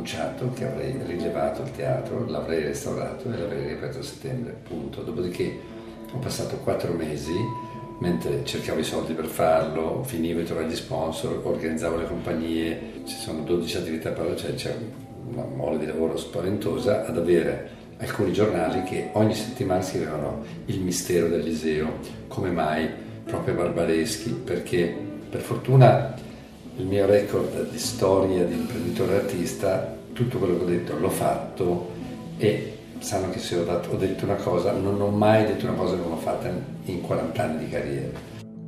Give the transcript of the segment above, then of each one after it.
annunciato che avrei rilevato il teatro, l'avrei restaurato e l'avrei riaperto a settembre, punto. Dopodiché ho passato 4 mesi mentre cercavo i soldi per farlo, finivo di trovare gli sponsor, organizzavo le compagnie, ci sono 12 attività parallele, cioè c'è una mole di lavoro spaventosa, ad avere alcuni giornali che ogni settimana scrivevano il mistero dell'Eliseo, come mai proprio Barbareschi, perché per fortuna il mio record di storia di imprenditore artista, tutto quello che ho detto l'ho fatto, e sanno che se ho detto una cosa, non ho mai detto una cosa che non ho fatta in 40 anni di carriera.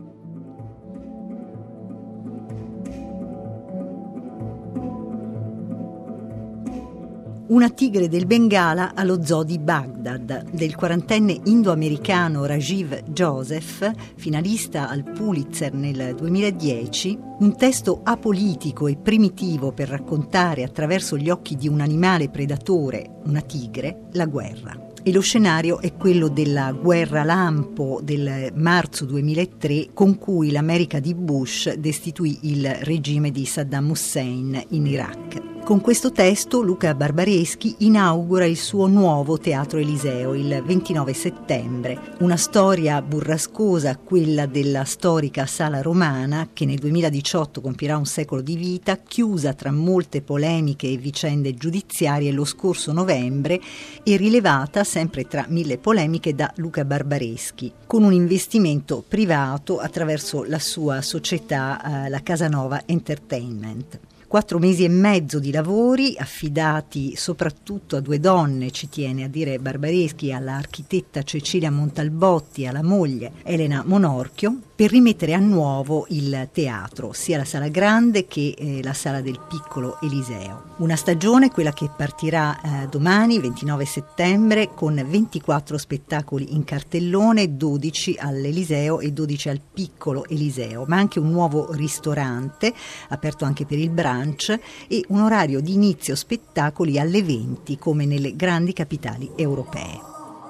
Una tigre del Bengala allo zoo di Baghdad, del 40enne indo-americano Rajiv Joseph, finalista al Pulitzer nel 2010, un testo apolitico e primitivo per raccontare attraverso gli occhi di un animale predatore, una tigre, la guerra. E lo scenario è quello della guerra lampo del marzo 2003 con cui l'America di Bush destituì il regime di Saddam Hussein in Iraq. Con questo testo Luca Barbareschi inaugura il suo nuovo Teatro Eliseo il 29 settembre, una storia burrascosa, quella della storica Sala Romana che nel 2018 compirà un secolo di vita, chiusa tra molte polemiche e vicende giudiziarie lo scorso novembre e rilevata sempre tra 1000 polemiche da Luca Barbareschi, con un investimento privato attraverso la sua società, la Casanova Entertainment. 4 mesi e mezzo di lavori affidati soprattutto a 2 donne, ci tiene a dire Barbareschi, all'architetta Cecilia Montalbotti e alla moglie Elena Monorchio, per rimettere a nuovo il teatro, sia la Sala Grande che la Sala del Piccolo Eliseo. Una stagione, quella che partirà domani, 29 settembre, con 24 spettacoli in cartellone, 12 all'Eliseo e 12 al Piccolo Eliseo, ma anche un nuovo ristorante, aperto anche per il brunch, e un orario di inizio spettacoli alle 20, come nelle grandi capitali europee.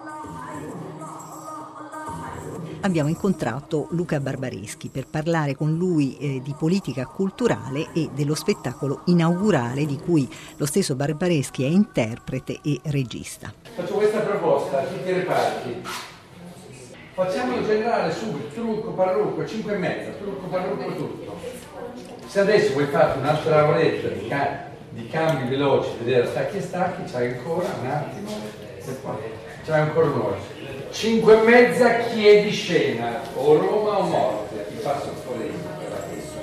Abbiamo incontrato Luca Barbareschi per parlare con lui di politica culturale e dello spettacolo inaugurale di cui lo stesso Barbareschi è interprete e regista. Faccio questa proposta a tutti i reparti. Facciamolo generale subito, trucco, parrucco, 5,5, trucco, parrucco, tutto. Se adesso vuoi fare un'altra oretta di cambi veloci, vedere stacchi e stacchi, c'hai ancora un attimo e poi c'hai ancora un'ora. 5,5 chiedi scena, o Roma o morte, ti passo fuori per questo.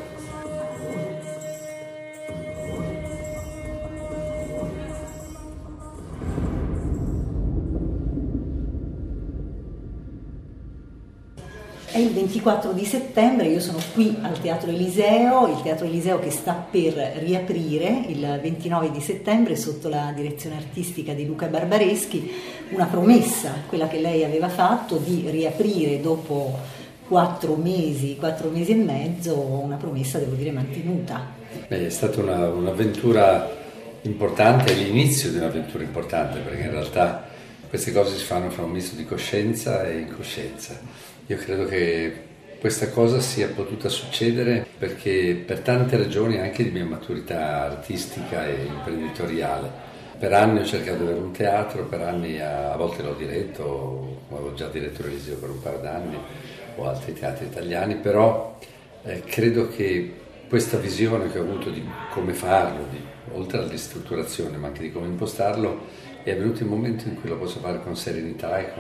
È il 24 di settembre, io sono qui al Teatro Eliseo, il Teatro Eliseo che sta per riaprire il 29 di settembre sotto la direzione artistica di Luca Barbareschi, una promessa, quella che lei aveva fatto di riaprire dopo 4 mesi e mezzo, una promessa devo dire mantenuta. È stata un'avventura importante, l'inizio di un'avventura importante, perché in realtà queste cose si fanno fra un misto di coscienza e incoscienza. Io credo che questa cosa sia potuta succedere perché per tante ragioni anche di mia maturità artistica e imprenditoriale. Per anni ho cercato di avere un teatro, per anni a volte l'ho diretto, avevo già diretto l'Eliseo per un paio d'anni o altri teatri italiani, però credo che questa visione che ho avuto di come farlo, oltre alla ristrutturazione ma anche di come impostarlo, è venuto il momento in cui lo posso fare con serenità e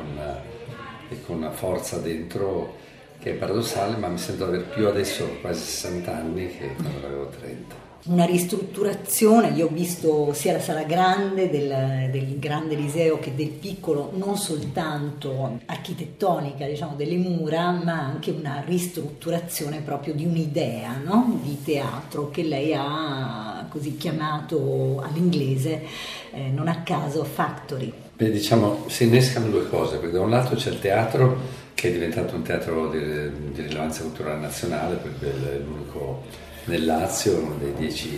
con una forza dentro che è paradossale, ma mi sento di aver più adesso quasi 60 anni che quando avevo 30. Una ristrutturazione, io ho visto sia la Sala Grande del Grande Eliseo che del Piccolo, non soltanto architettonica, diciamo, delle mura, ma anche una ristrutturazione proprio di un'idea, no? Di teatro che lei ha così chiamato all'inglese, non a caso Factory. Beh, diciamo, si innescano 2 cose, perché da un lato c'è il teatro che è diventato un teatro di rilevanza culturale nazionale, perché è l'unico nel Lazio, uno dei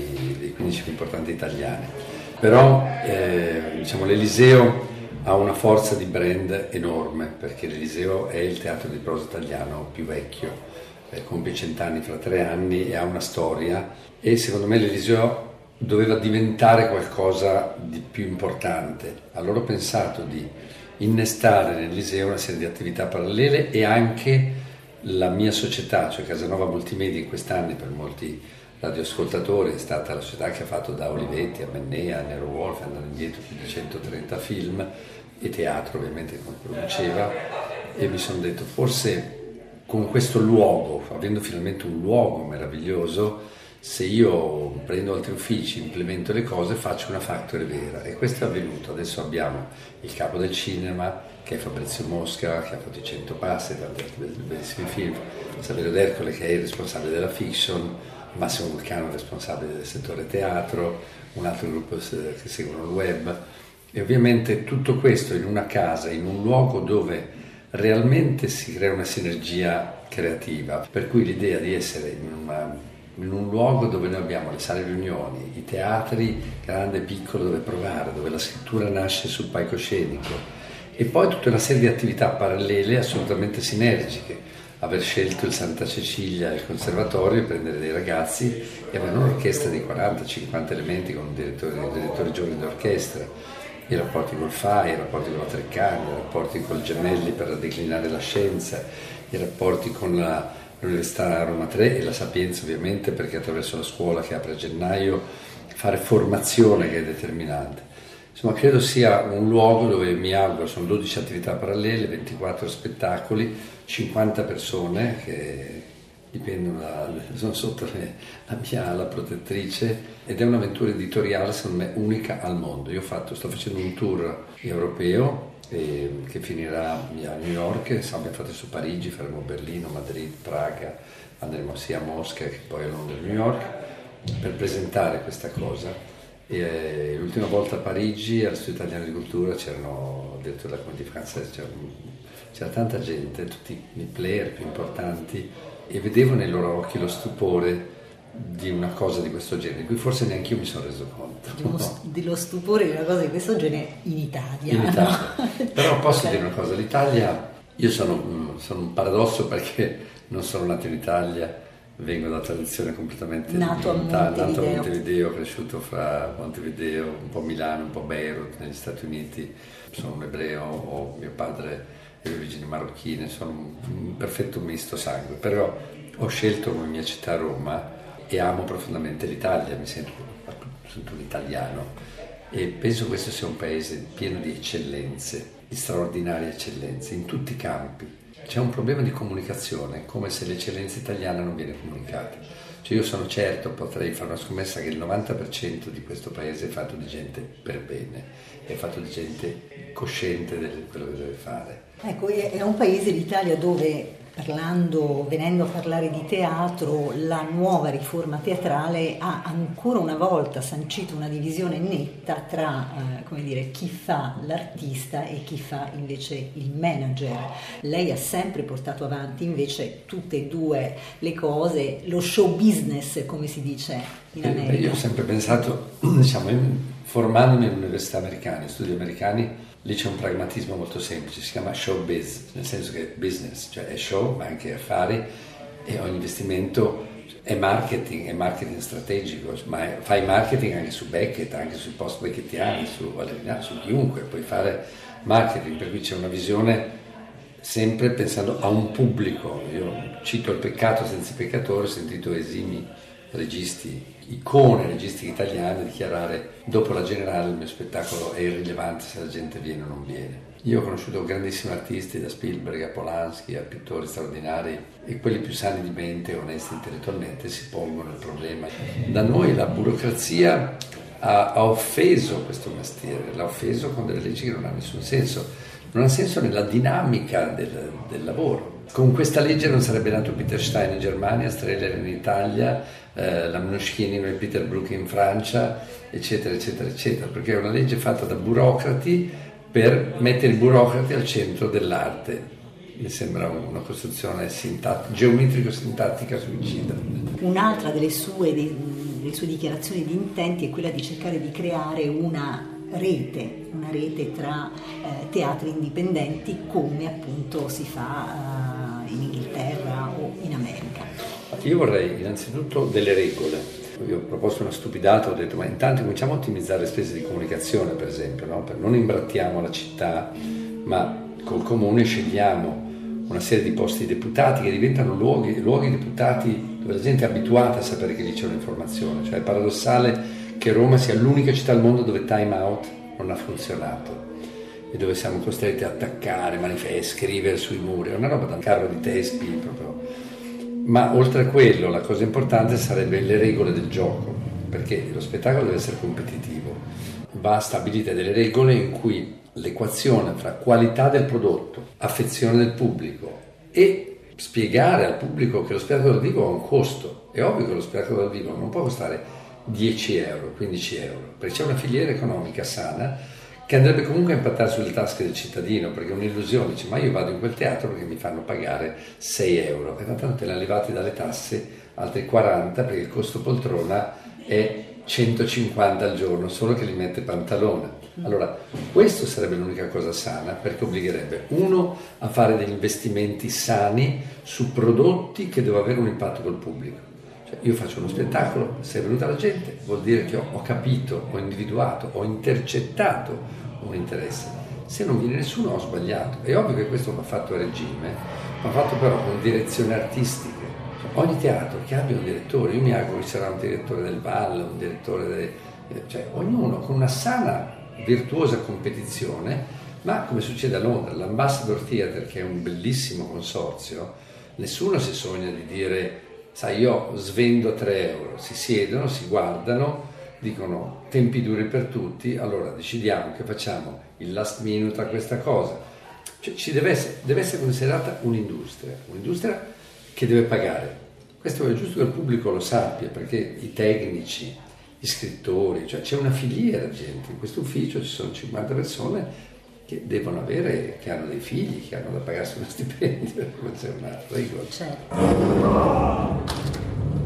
15 più importanti italiani. Però diciamo, l'Eliseo ha una forza di brand enorme, perché l'Eliseo è il teatro di prosa italiano più vecchio, compie 100 anni fra 3 anni e ha una storia, e secondo me l'Eliseo doveva diventare qualcosa di più importante. Allora ho pensato di innestare nel Liceo una serie di attività parallele e anche la mia società, cioè Casanova Multimedia, in quest'anni per molti radioascoltatori è stata la società che ha fatto da Olivetti a Mennea a Nero Wolf, andando indietro più di 130 film e teatro ovviamente come produceva, e mi sono detto forse con questo luogo, avendo finalmente un luogo meraviglioso, se io prendo altri uffici, implemento le cose, faccio una factory vera, e questo è avvenuto. Adesso abbiamo il capo del cinema che è Fabrizio Mosca, che ha fatto i 100 passi, tanti altri bellissimi film, Saverio D'Ercole che è il responsabile della fiction, Massimo Vulcano responsabile del settore teatro, un altro gruppo che seguono il web, e ovviamente tutto questo in una casa, in un luogo dove realmente si crea una sinergia creativa, per cui l'idea di essere in un luogo dove noi abbiamo le sale riunioni, i teatri grande e piccolo dove provare, dove la scrittura nasce sul palcoscenico, e poi tutta una serie di attività parallele assolutamente sinergiche. Aver scelto il Santa Cecilia e il conservatorio, prendere dei ragazzi e avere un'orchestra di 40-50 elementi con un direttore giovane d'orchestra, i rapporti col FAI, i rapporti con la Treccani, i rapporti col Gemelli per declinare la scienza, i rapporti con l'Università Roma 3 e la Sapienza ovviamente, perché attraverso la scuola che apre a gennaio fare formazione che è determinante. Insomma, credo sia un luogo dove mi auguro, sono 12 attività parallele, 24 spettacoli, 50 persone che dipendono sono sotto la mia ala protettrice, ed è un'avventura editoriale secondo me unica al mondo. Io sto facendo un tour europeo che finirà a New York, abbiamo fatto su Parigi, faremo Berlino, Madrid, Praga, andremo sia a Mosca che poi a Londra e New York per presentare questa cosa. E l'ultima volta a Parigi all'Istituto Italiano di Cultura c'erano, detto la Comédie Française, c'era tanta gente, tutti i player più importanti, e vedevo nei loro occhi lo stupore di una cosa di questo genere, di cui forse neanche io mi sono reso conto. Dello stupore di una cosa di questo genere in Italia. In Italia. No? Però posso dire una cosa, l'Italia, io sono un paradosso perché non sono nato in Italia, vengo da tradizione completamente nato a Montevideo, cresciuto fra Montevideo, un po' Milano, un po' Beirut negli Stati Uniti, sono un ebreo, mio padre è di origini marocchine, sono un perfetto misto sangue, però ho scelto come mia città Roma e amo profondamente l'Italia, mi sento un italiano, e penso questo sia un paese pieno di eccellenze, di straordinarie eccellenze in tutti i campi. C'è un problema di comunicazione, come se l'eccellenza italiana non viene comunicata. Cioè io sono certo, potrei fare una scommessa, che il 90% di questo paese è fatto di gente per bene, è fatto di gente cosciente di quello che deve fare. Ecco, è un paese, l'Italia, dove venendo a parlare di teatro, la nuova riforma teatrale ha ancora una volta sancito una divisione netta tra chi fa l'artista e chi fa invece il manager. Lei ha sempre portato avanti invece tutte e due le cose, lo show business, come si dice in America. Io ho sempre pensato, formandomi in università americane, studi americani, lì c'è un pragmatismo molto semplice, si chiama show biz, nel senso che è business, cioè è show ma anche affari, e ogni investimento è marketing strategico, ma fai marketing anche su Beckett, anche sui post beckettiani, su chiunque, puoi fare marketing, per cui c'è una visione sempre pensando a un pubblico. Io cito Il peccato senza i peccatori, ho sentito esimi registi, icone registi italiani dichiarare: dopo la Generale il mio spettacolo è irrilevante se la gente viene o non viene. Io ho conosciuto grandissimi artisti, da Spielberg a Polanski a pittori straordinari, e quelli più sani di mente, onesti intellettualmente, si pongono il problema. Da noi la burocrazia ha offeso questo mestiere, l'ha offeso con delle leggi che non hanno nessun senso, non ha senso nella dinamica del lavoro. Con questa legge non sarebbe nato Peter Stein in Germania, Streller in Italia, la Mnouchkine e Peter Brook in Francia, eccetera, eccetera, eccetera, perché è una legge fatta da burocrati per mettere i burocrati al centro dell'arte. Mi sembra una costruzione geometrico-sintattica suicida. Un'altra delle sue dichiarazioni di intenti è quella di cercare di creare una rete tra teatri indipendenti, come appunto si fa in Inghilterra o in America. Io vorrei innanzitutto delle regole. Io ho proposto una stupidata, ho detto ma intanto cominciamo a ottimizzare le spese di comunicazione, per esempio, no? Non imbrattiamo la città, ma col comune scegliamo una serie di posti deputati che diventano luoghi deputati dove la gente è abituata a sapere che lì c'è un'informazione. Cioè è paradossale che Roma sia l'unica città al mondo dove Time Out non ha funzionato e dove siamo costretti a attaccare manifesti, scrivere sui muri. È una roba da un carro di tespi proprio. Ma oltre a quello la cosa importante sarebbe le regole del gioco, perché lo spettacolo deve essere competitivo. Va stabilite delle regole in cui l'equazione fra qualità del prodotto, affezione del pubblico e spiegare al pubblico che lo spettacolo dal vivo ha un costo. È ovvio che lo spettacolo dal vivo non può costare 10 euro, 15 euro, perché c'è una filiera economica sana che andrebbe comunque a impattare sulle tasche del cittadino, perché è un'illusione, dice ma io vado in quel teatro perché mi fanno pagare 6 euro e tanto te ne levati dalle tasse altri 40 perché il costo poltrona è 150 al giorno, solo che li mette Pantalone. Allora, questo sarebbe l'unica cosa sana, perché obbligherebbe uno a fare degli investimenti sani su prodotti che devono avere un impatto col pubblico. Cioè, io faccio uno spettacolo, se è venuta la gente vuol dire che ho capito, ho individuato, ho intercettato un interesse. Se non viene nessuno ho sbagliato. È ovvio che questo va fatto a regime, ma fatto però con direzioni artistiche. Ogni teatro che abbia un direttore, io mi auguro che ci sarà un direttore del ballo, un direttore cioè ognuno con una sana, virtuosa competizione, ma come succede a Londra, l'Ambassador Theatre, che è un bellissimo consorzio, nessuno si sogna di dire sai io svendo 3 euro, si siedono, si guardano, dicono tempi duri per tutti, allora decidiamo che facciamo il last minute a questa cosa. Cioè, deve essere considerata un'industria che deve pagare. Questo è giusto che il pubblico lo sappia, perché i tecnici, gli scrittori, cioè c'è una filiera di gente. In questo ufficio ci sono 50 persone che devono avere, che hanno dei figli, che hanno da pagarsi uno stipendio, come c'è una regola. Certo.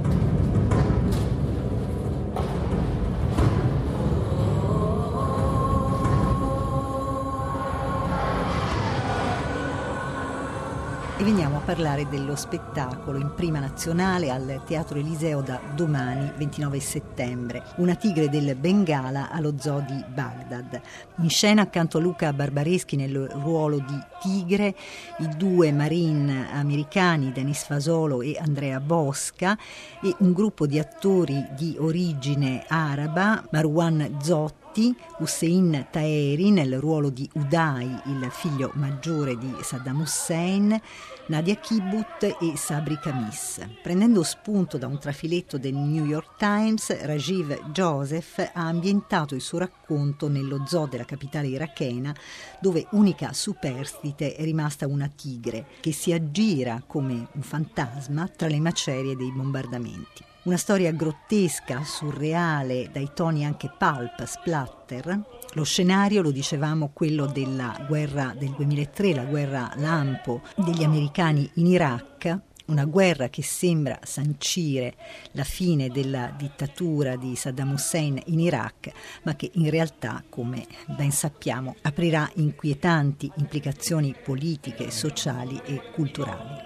E veniamo a parlare dello spettacolo in prima nazionale al Teatro Eliseo da domani, 29 settembre. Una tigre del Bengala allo Zoo di Baghdad. In scena accanto a Luca Barbareschi nel ruolo di tigre, i 2 marine americani, Denis Fasolo e Andrea Bosca, e un gruppo di attori di origine araba, Marwan Zotti, Hussein Taeri nel ruolo di Uday, il figlio maggiore di Saddam Hussein, Nadia Kibbut e Sabri Kamis. Prendendo spunto da un trafiletto del New York Times, Rajiv Joseph ha ambientato il suo racconto nello zoo della capitale irachena, dove unica superstite è rimasta una tigre che si aggira come un fantasma tra le macerie dei bombardamenti. Una storia grottesca, surreale, dai toni anche pulp, splatter. Lo scenario, lo dicevamo, quello della guerra del 2003, la guerra lampo degli americani in Iraq, una guerra che sembra sancire la fine della dittatura di Saddam Hussein in Iraq, ma che in realtà, come ben sappiamo, aprirà inquietanti implicazioni politiche, sociali e culturali.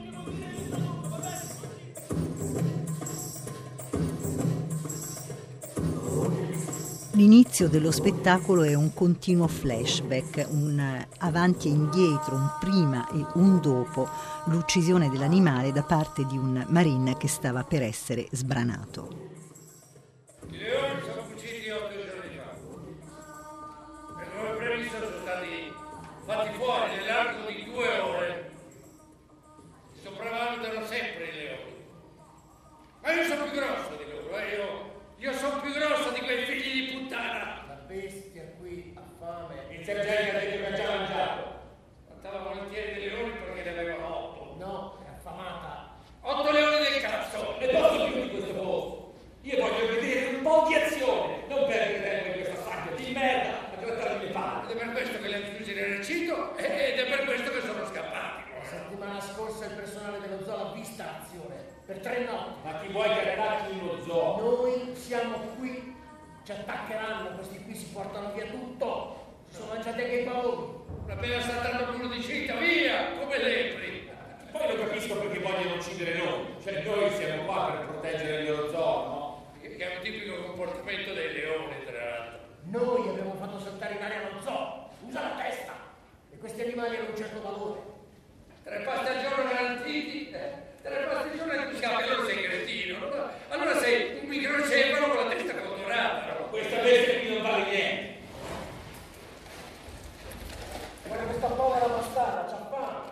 L'inizio dello spettacolo è un continuo flashback, un avanti e indietro, un prima e un dopo l'uccisione dell'animale da parte di un marine che stava per essere sbranato. I leoni sono fuggiti 8 giorni fa e come previsto sono stati fatti fuori nell'arco di 2 ore. Si sopravvalutano sempre i leoni, ma io sono più grosso di loro, io sono più grosso di quei figli di puttana. La bestia qui ha fame. Il sergente ha detto che ha già mangiato. Trattava volentieri dei leoni perché ne aveva 8. No, è affamata. 8 leoni del cazzo! E posso più di questo posto. Io voglio vedere un po' di azione, non perdere tempo in questa sabbia di merda a trattare le palle. Ed è per questo che li hanno chiusi nel recinto ed è per questo che sono scappati. La settimana scorsa il personale dello zoo ha vista l'azione. Per 3 notti. Ma chi vuoi che attacchi uno zoo? Noi siamo qui. Ci attaccheranno, questi qui si portano via tutto. Si sono mangiati anche i paoni. Appena saltato quello di cinta, via, come lepri. Poi lo capisco perché vogliono uccidere noi. Cioè noi siamo qua per proteggere il loro zoo, no? avere un certo valore. 3 pasti al giorno garantiti, 3 pasti al giorno e tu scappi lo segretino. Allora sei un microcefalo con la testa condorata. Questa bestia qui non vale niente. Guarda questa povera bastarda, c'ha fame.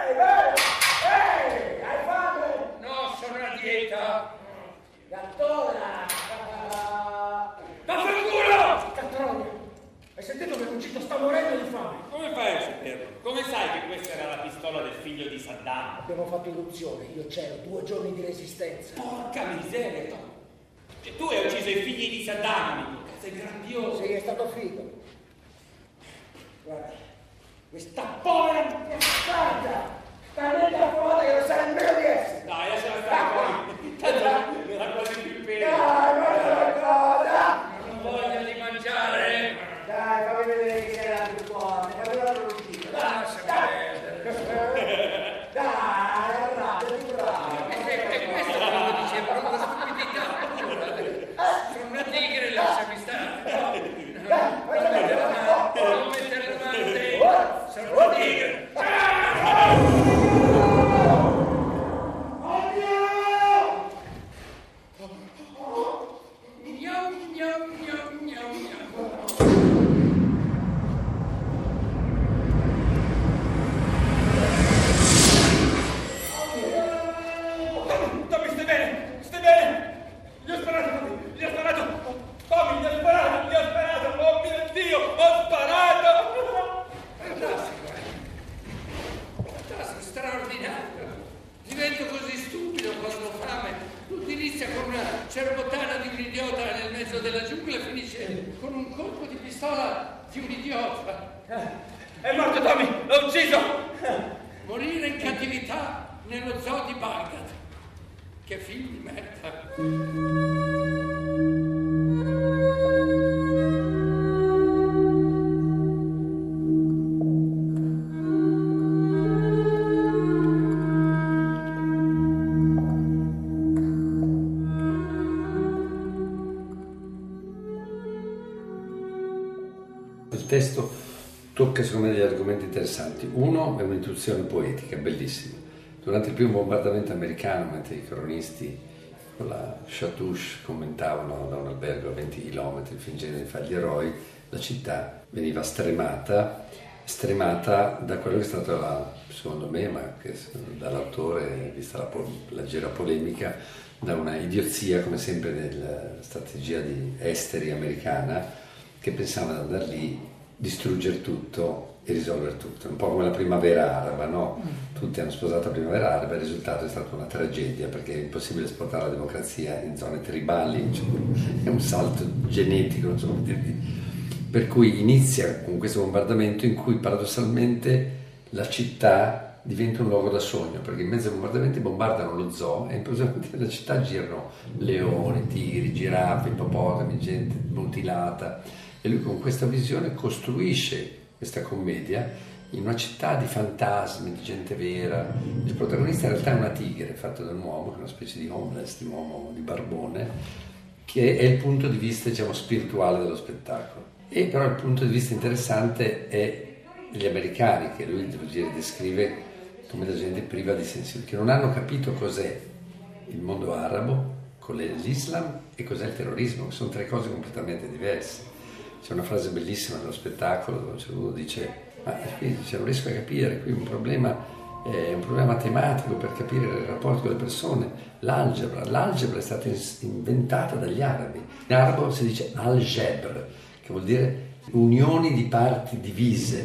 Ehi, hai fame? No, sono a dieta. Gattona! Vaffanculo! Catronia! Hai sentito che Lucito sta morendo di fame? Come fai a saperlo? Come sai che questa era la pistola del figlio di Saddam? Abbiamo fatto irruzione, io c'ero, 2 giorni di resistenza. Porca miseria, Tom. Cioè, tu hai ucciso i figli di Saddam, amico. Sei grandioso. Sì, è stato figo. Guarda, questa povera bastarda! Talmente affamata che non sa nemmeno di essere! Dai, lasciala stare poi. Tanto era quasi più pena. Dai, guarda qualcosa! Non voglio di mangiare. Dai, fammi vedere chi era più forte, fammi vedere la lucina. Lasciami perdere. Dai, arrabbiati, bravo! E questo è quello che dicevano con la stupidità. Sono una tigre, lasciami stare. Non mettere la mano dentro. Sono una tigre. Miau, miau, miau, miau, miau. Tommy, stai bene? Stai bene? Gli ho sparato, Tommy. Gli ho sparato. Tommy, gli ho sparato. Gli ho sparato. Oh mio Dio, ho sparato. Fantastico, straordinario. Divento così stupido quando ho fame. Tutto inizia con una cerbottana di un idiota nel mezzo della giungla e finisce con un colpo di pistola di un idiota. È morto Tommy, l'ho ucciso. Morire in cattività nello zoo di Baghdad. Che film di merda. Il testo tocca secondo me degli argomenti interessanti. Uno è un'intuizione poetica, bellissima. Durante il primo bombardamento americano, mentre i cronisti con la Chatouche commentavano da un albergo a 20 km fingendo di fare gli eroi, la città veniva stremata da quello che è stata, secondo me, ma che dall'autore, vista la leggera polemica, da una idiozia, come sempre nella strategia di esteri americana, che pensava di andare lì, distruggere tutto e risolvere tutto. Un po' come la primavera araba, no? Tutti hanno sposato la primavera araba, il risultato è stata una tragedia, perché è impossibile esportare la democrazia in zone tribali, cioè, è un salto genetico, non so come dirvi. Per cui inizia con questo bombardamento in cui paradossalmente la città diventa un luogo da sogno, perché in mezzo ai bombardamenti bombardano lo zoo e improvvisamente nella città girano leoni, tigri, giraffe, ippopotami, gente mutilata, e lui con questa visione costruisce questa commedia in una città di fantasmi, di gente vera. Il protagonista in realtà è una tigre fatta da un uomo, che è una specie di homeless, di uomo di barbone, che è il punto di vista, diciamo, spirituale dello spettacolo. E però il punto di vista interessante è gli americani, che lui descrive come la gente priva di sensibilità, che non hanno capito cos'è il mondo arabo, cos'è l'Islam e cos'è il terrorismo, che sono 3 cose completamente diverse. C'è una frase bellissima nello spettacolo dove uno dice: ma qui non riesco a capire, qui è un problema matematico per capire il rapporto con le persone. L'algebra è stata inventata dagli arabi. In arabo si dice algebra, che vuol dire unioni di parti divise,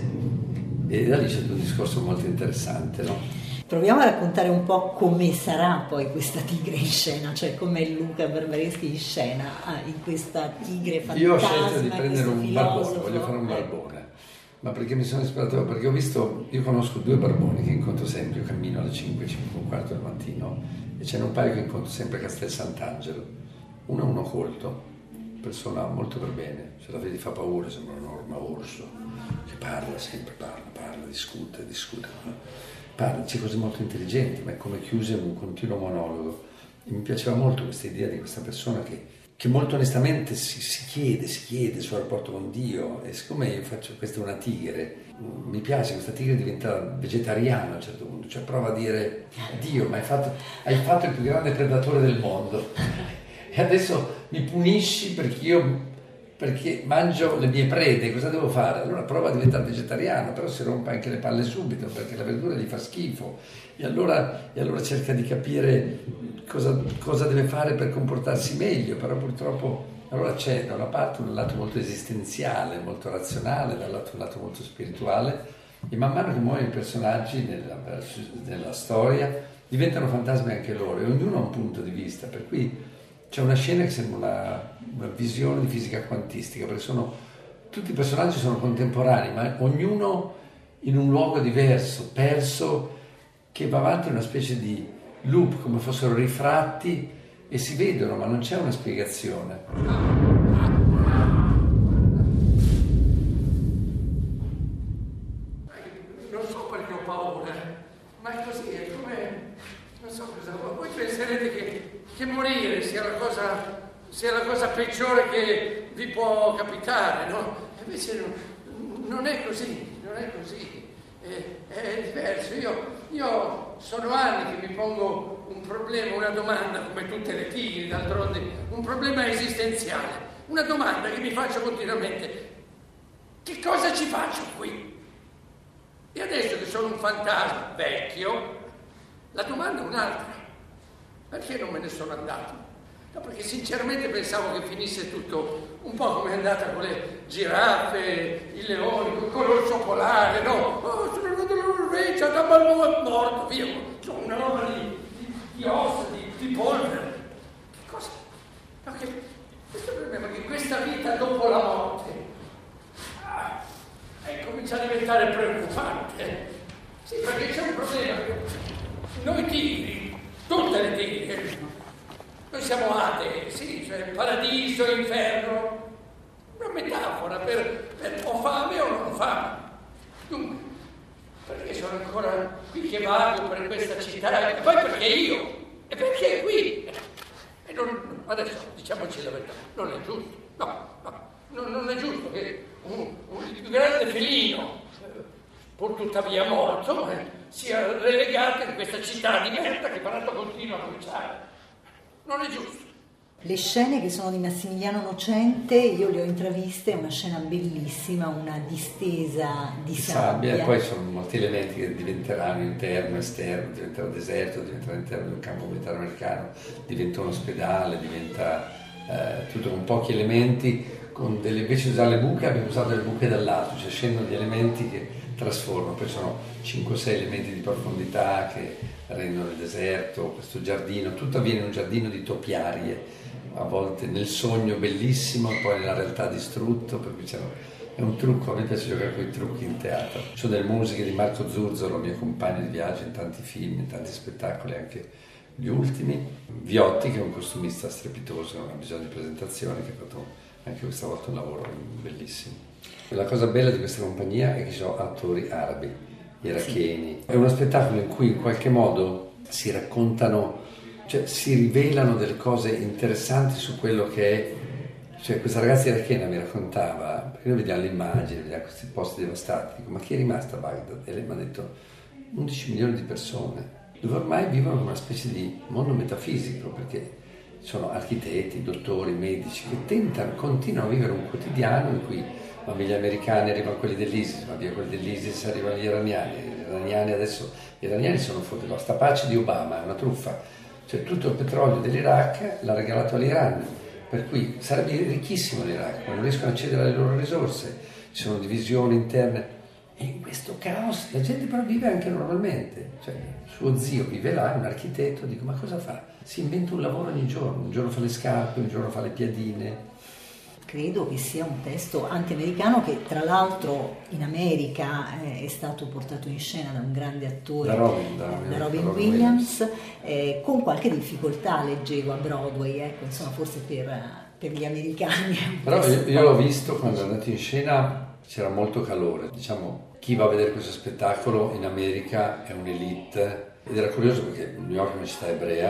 e da lì c'è un discorso molto interessante, no? Proviamo a raccontare un po' come sarà poi questa tigre in scena, cioè come Luca Barbareschi in scena, in questa tigre fantasma. Io ho scelto di prendere un filosofo. barbone, voglio fare un barbone, ma perché mi sono ispirato, perché io conosco 2 barboni che incontro sempre, io cammino alle 5, 5 e un quarto del mattino, e ce n'è un paio che incontro sempre a Castel Sant'Angelo. Uno colto, persona molto per bene, se la vedi fa paura, sembra un orma orso, che parla sempre, parla, discute, parla, dice cose molto intelligenti, ma è come chiuso in un continuo monologo. E mi piaceva molto questa idea di questa persona che che molto onestamente si chiede il suo rapporto con Dio, e siccome io faccio, questa è una tigre, mi piace, questa tigre diventa vegetariana a un certo punto, cioè prova a dire: Dio, ma hai fatto il più grande predatore del mondo e adesso mi punisci perché mangio le mie prede, cosa devo fare? Allora prova a diventare vegetariano, però si rompe anche le palle subito perché la verdura gli fa schifo, e allora cerca di capire cosa deve fare per comportarsi meglio, però purtroppo allora c'è da una parte un lato molto esistenziale, molto razionale, dall'altro un lato molto spirituale, e man mano che muoiono i personaggi nella storia diventano fantasmi anche loro, e ognuno ha un punto di vista, per cui c'è una scena che sembra una visione di fisica quantistica, perché tutti i personaggi sono contemporanei, ma ognuno in un luogo diverso, perso, che va avanti in una specie di loop, come fossero rifratti, e si vedono, ma non c'è una spiegazione. Non so perché ho paura, ma è così, è come... non so cosa... Voi penserete che morire sia la cosa peggiore che vi può capitare, no? Invece non è così, è diverso. Io sono anni che mi pongo un problema, una domanda, come tutte le tigri, d'altronde, un problema esistenziale, una domanda che mi faccio continuamente: che cosa ci faccio qui? E adesso che sono un fantasma vecchio, la domanda è un'altra: perché non me ne sono andato? No, perché sinceramente pensavo che finisse tutto un po' come è andata con le giraffe, i leoni, con l'orso polare, no? Oh, sono andato alla Norvegia, da Malmö, morto, via, sono una roba di ossa, di polvere. Che cosa? No, questo è il problema, che questa vita dopo la morte comincia a diventare preoccupante. Sì, perché c'è un problema. Noi tigri, tutte le tigri, noi siamo atei, sì, cioè paradiso, inferno, una metafora per ho fame o non ho fame. Dunque, perché sono ancora qui che vago per questa città? E poi perché io? E perché qui? E adesso diciamoci la verità, non è giusto, non è giusto che il più grande felino, pur tuttavia morto, sia relegato in questa città di merda che parlato continua a cominciare. Non è giusto. Le scene che sono di Massimiliano Nocente, io le ho intraviste, è una scena bellissima, una distesa di sabbia. E poi sono molti elementi che diventeranno interno, esterno, diventerà deserto, diventerà interno di un campo militare americano, diventa un ospedale, diventa tutto con pochi elementi, invece di usare le buche abbiamo usato le buche dall'alto, cioè scendono gli elementi che trasformano, poi sono 5-6 elementi di profondità che rendono il deserto, questo giardino, tutto avviene in un giardino di topiarie, a volte nel sogno bellissimo e poi nella realtà distrutto, per cui è un trucco, a me piace giocare con i trucchi in teatro. Ci sono delle musiche di Marco Zurzolo, mio compagno di viaggio in tanti film, in tanti spettacoli, anche gli ultimi. Viotti, che è un costumista strepitoso, non ha bisogno di presentazioni, che ha fatto anche questa volta un lavoro bellissimo. La cosa bella di questa compagnia è che ci sono attori arabi, iracheni. È uno spettacolo in cui in qualche modo si raccontano, cioè si rivelano delle cose interessanti su quello che è. Cioè questa ragazza irachena mi raccontava, perché noi vediamo le immagini, vediamo questi posti devastati, dico: ma chi è rimasto a Baghdad? E lei mi ha detto 11 milioni di persone, dove ormai vivono come una specie di mondo metafisico, perché sono architetti, dottori, medici che continuano a vivere un quotidiano in cui ma via gli americani arrivano quelli dell'ISIS, ma via quelli dell'ISIS arrivano gli iraniani adesso, gli iraniani sono fuori, sta pace di Obama è una truffa, cioè tutto il petrolio dell'Iraq l'ha regalato all'Iran, per cui sarebbe ricchissimo l'Iraq, ma non riescono a accedere alle loro risorse, ci sono divisioni interne, e in questo caos la gente però vive anche normalmente, cioè suo zio vive là, è un architetto, dico: ma cosa fa? Si inventa un lavoro ogni giorno, un giorno fa le scarpe, un giorno fa le piadine. Credo che sia un testo anti-americano che tra l'altro in America è stato portato in scena da un grande attore, da Robin Williams, con qualche difficoltà leggevo a Broadway, ecco, insomma forse per gli americani. Però io l'ho visto quando è andato in scena, c'era molto calore, diciamo chi va a vedere questo spettacolo in America è un'elite, ed era curioso perché New York è una città ebrea,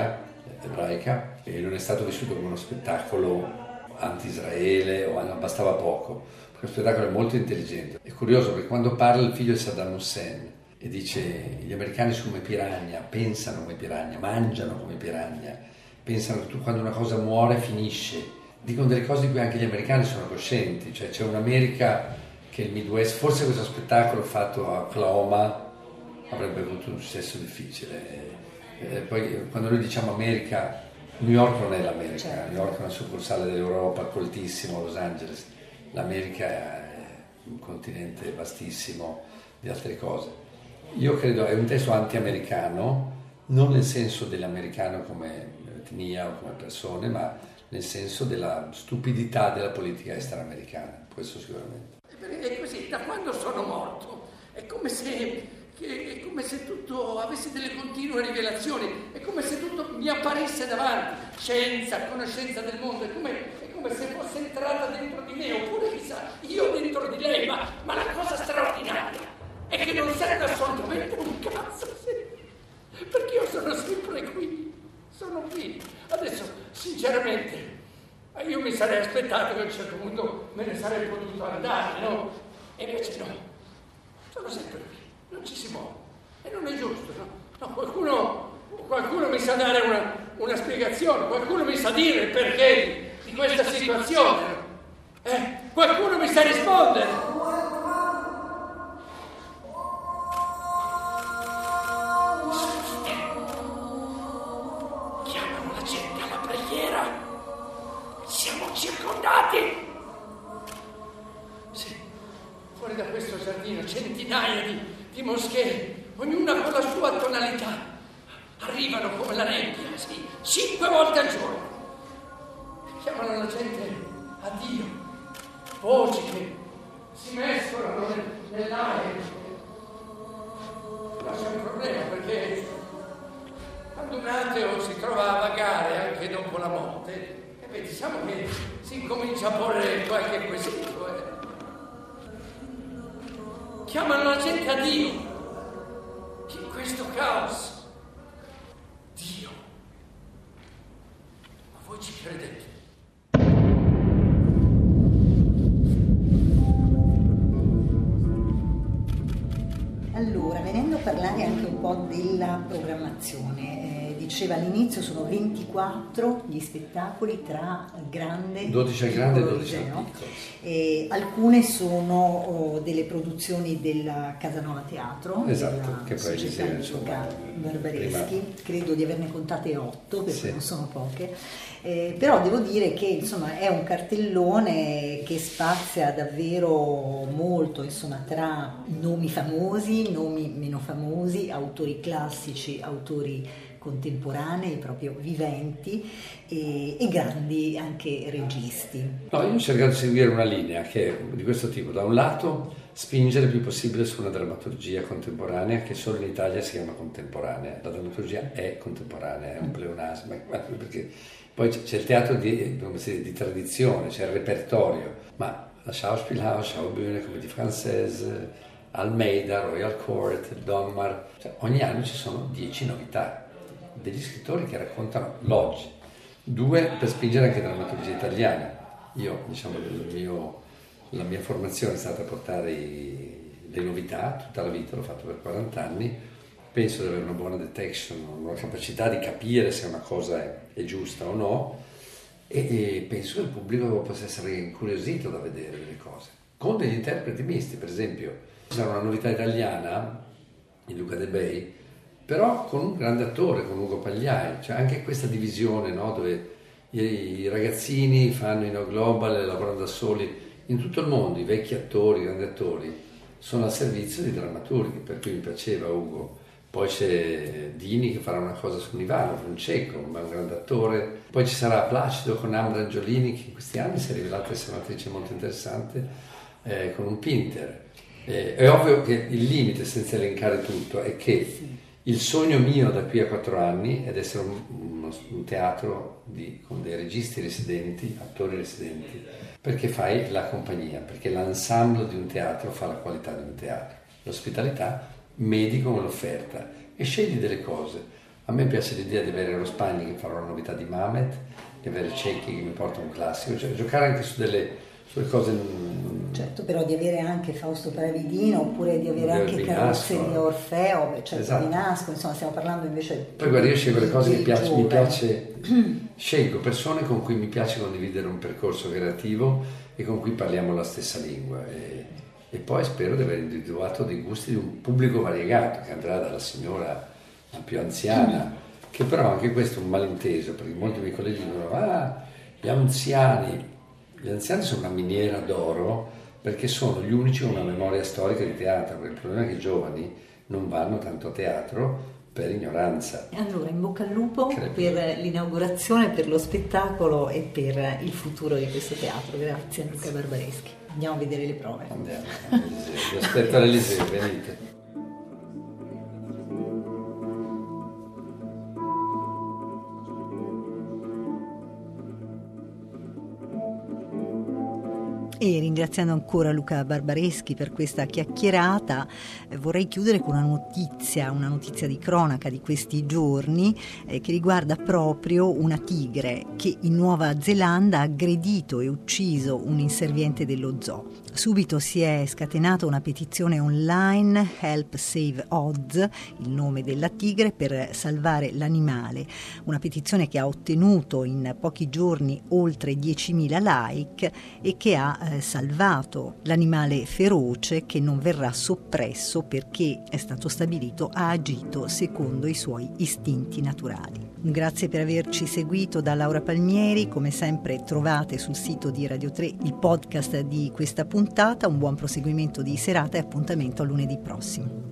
ebraica, e non è stato vissuto come uno spettacolo anti-Israele o bastava poco, perché lo spettacolo è molto intelligente. È curioso perché quando parla il figlio di Saddam Hussein e dice gli americani sono come piranha, pensano come piranha, mangiano come piranha, pensano che quando una cosa muore finisce, dicono delle cose di cui anche gli americani sono coscienti, cioè c'è un'America che il Midwest, forse questo spettacolo fatto a Oklahoma avrebbe avuto un successo difficile. Poi quando noi diciamo America, New York non è l'America, certo. New York è una succursale dell'Europa, coltissimo, Los Angeles, l'America è un continente vastissimo di altre cose. Io credo è un testo anti-americano, non nel senso dell'americano come etnia o come persone, ma nel senso della stupidità della politica estera americana, questo sicuramente. È così, da quando sono morto, è come se tutto avesse delle continue rivelazioni, è come se tutto mi apparisse davanti, scienza, conoscenza del mondo, è come se fosse entrata dentro di me, oppure chissà, io dentro di lei, ma la cosa straordinaria è che non serve assolutamente un cazzo, sì, perché io sono sempre qui, sono qui. Adesso, sinceramente, io mi sarei aspettato che a un certo punto me ne sarei potuto andare, no? E invece no, sono sempre qui, non ci si muove. E non è giusto, no? No, qualcuno mi sa dare una spiegazione, qualcuno mi sa dire il perché di questa situazione, no? Qualcuno mi sa rispondere. Chiamano la gente alla preghiera. Siamo circondati! Sì, fuori da questo giardino centinaia di moschee, ognuna con la sua tonalità. Arrivano come la nebbia, sì, 5 volte al giorno. Chiamano la gente a Dio. Voci che si mescolano nell'aria. Ma c'è un problema perché quando un ateo si trova a vagare anche dopo la morte, diciamo che si incomincia a porre qualche quesito. Chiamano la gente a Dio. In questo caos. Dio. Ma voi ci credete? Allora, venendo a parlare anche un po' della programmazione, diceva all'inizio sono 24 gli spettacoli tra grande 12 al grande e 12 al piccolo. Alcune sono delle produzioni della Casanova Teatro, esatto, della che poi società Barbareschi, prima. Credo di averne contate 8 perché sì. Non sono poche, però devo dire che insomma è un cartellone che spazia davvero molto, insomma, tra nomi famosi, nomi meno famosi, autori classici, autori contemporanei, proprio viventi, e grandi anche registi. No, io ho cercato di seguire una linea che è di questo tipo: da un lato spingere il più possibile su una drammaturgia contemporanea che solo in Italia si chiama contemporanea. La drammaturgia è contemporanea, è un pleonasmo, perché poi c'è il teatro di tradizione, c'è il repertorio, ma la Schauspielhaus, Schaubühne, Comédie Française, Almeida, Royal Court, Donmar, cioè, ogni anno ci sono 10 novità degli scrittori che raccontano l'oggi. 2 per spingere anche la drammaturgia italiana. Io, diciamo, la mia formazione è stata portare le novità tutta la vita, l'ho fatto per 40 anni, penso di avere una buona detection, una capacità di capire se una cosa è giusta o no, e penso che il pubblico possa essere incuriosito da vedere delle cose, con degli interpreti misti. Per esempio, c'era una novità italiana in Luca De Bei, però con un grande attore, con Ugo Pagliai, cioè anche questa divisione, no, dove i ragazzini fanno i No Global e lavorano da soli in tutto il mondo, i vecchi attori, i grandi attori sono al servizio di drammaturghi, per cui mi piaceva Ugo. Poi c'è Dini che farà una cosa su Ivano, un cieco, ma è un grande attore. Poi ci sarà Placido con Ambra Angiolini, che in questi anni si è rivelata essere un'attrice molto interessante, con un Pinter. È ovvio che il limite, senza elencare tutto, è che il sogno mio da qui a 4 anni è di essere un teatro con dei registi residenti, attori residenti, perché fai la compagnia, perché l'ensemble di un teatro fa la qualità di un teatro. L'ospitalità medi come l'offerta e scegli delle cose. A me piace l'idea di avere Rospagni che farà una novità di Mamet, di avere Cecchi che mi porta un classico, cioè giocare anche sulle cose. Certo, però di avere anche Fausto Paravidino, oppure di avere anche Carrozze di Orfeo, certo, esatto. Binasco, insomma stiamo parlando invece. Poi guarda, io scelgo le cose che mi piace, scelgo persone con cui mi piace condividere un percorso creativo e con cui parliamo la stessa lingua e poi spero di aver individuato dei gusti di un pubblico variegato che andrà dalla signora la più anziana, che però anche questo è un malinteso, perché molti miei colleghi dicono gli anziani sono una miniera d'oro perché sono gli unici con una memoria storica di teatro, perché il problema è che i giovani non vanno tanto a teatro per ignoranza. Allora, in bocca al lupo per l'inaugurazione, per lo spettacolo e per il futuro di questo teatro. Grazie Luca Barbareschi. Andiamo a vedere le prove. Andiamo, vi aspetto all'Eliseo, venite. E ringraziando ancora Luca Barbareschi per questa chiacchierata, vorrei chiudere con una notizia di cronaca di questi giorni che riguarda proprio una tigre che in Nuova Zelanda ha aggredito e ucciso un inserviente dello zoo. Subito si è scatenata una petizione online, Help Save Oz, il nome della tigre, per salvare l'animale. Una petizione che ha ottenuto in pochi giorni oltre 10.000 like e che ha salvato l'animale feroce che non verrà soppresso perché è stato stabilito ha agito secondo i suoi istinti naturali. Grazie per averci seguito da Laura Palmieri, come sempre trovate sul sito di Radio 3 il podcast di questa puntata, un buon proseguimento di serata e appuntamento a lunedì prossimo.